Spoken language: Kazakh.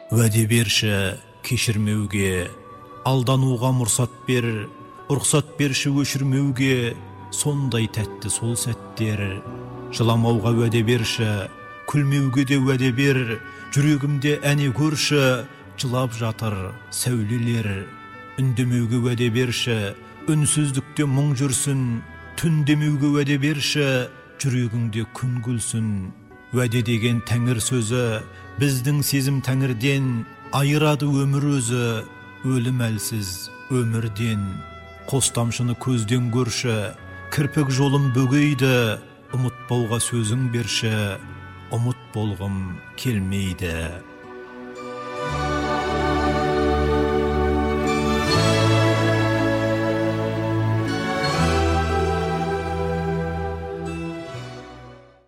Вәде берші кешірмеуге, алдануға рұқсат берші өшірмеуге, сондай тәтті сол сәттер. Жыламауға вәде берші, күлмеуге де вәде бер, жүрегімде әне көрші, жылап жатыр сәулелер. Үндемеуге вәде берші, үнсіздікте мұң жүрсін, түндемеуге вәде берші, жүрегіңде күн күлсін. Вәде деген тәңір сөзі, біздің сезім тәңірден, айырады өмір өзі, өлім әлсіз өмірден. Қос тамшыны көзден көрші, кірпік жолым бөгейді, ұмытпауға сөзің берші, ұмыт болғым келмейді.